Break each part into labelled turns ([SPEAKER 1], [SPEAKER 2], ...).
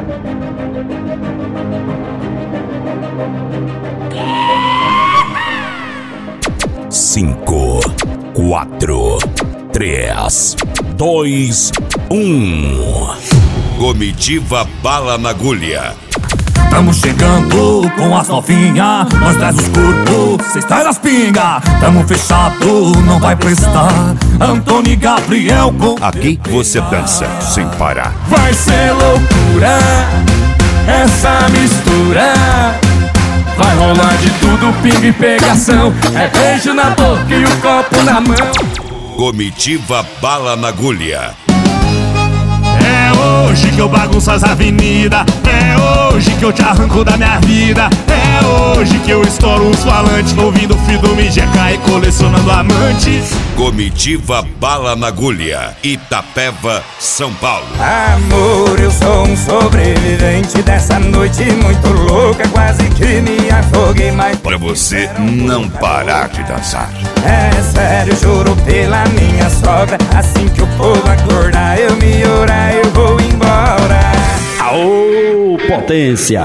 [SPEAKER 1] Cinco, quatro, três, dois, um. Comitiva Bala na Agulha.
[SPEAKER 2] Tamo chegando com as novinha, nós traz os corpos, cês traz as pinga. Tamo fechado, não vai prestar. Antônio e Gabriel com...
[SPEAKER 1] Aqui você dança sem parar.
[SPEAKER 2] Vai ser loucura essa mistura. Vai rolar de tudo, pinga e pegação. É beijo na boca e o copo na mão.
[SPEAKER 1] Comitiva Bala na Agulha.
[SPEAKER 2] É hoje que eu bagunço as avenidas. É hoje que eu te arranco da minha vida. É hoje que eu estouro os falantes, ouvindo Fido Mijeca e colecionando amantes.
[SPEAKER 1] Comitiva Bala na Agulha. Itapeva, São Paulo.
[SPEAKER 3] Amor, eu sou um sobrevivente dessa noite muito louca. Quase que me afoguei, mas...
[SPEAKER 1] Pra você não parar de dançar.
[SPEAKER 3] É sério, juro pela minha sogra. Assim que o povo acordar, eu me orar, eu vou embora.
[SPEAKER 4] Aô, potência!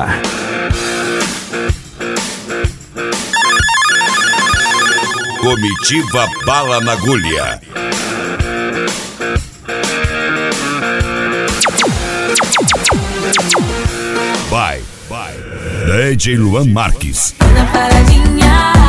[SPEAKER 1] Comitiva Bala na Agulha. Vai. DJ Luan Marques.
[SPEAKER 5] Na paradinha.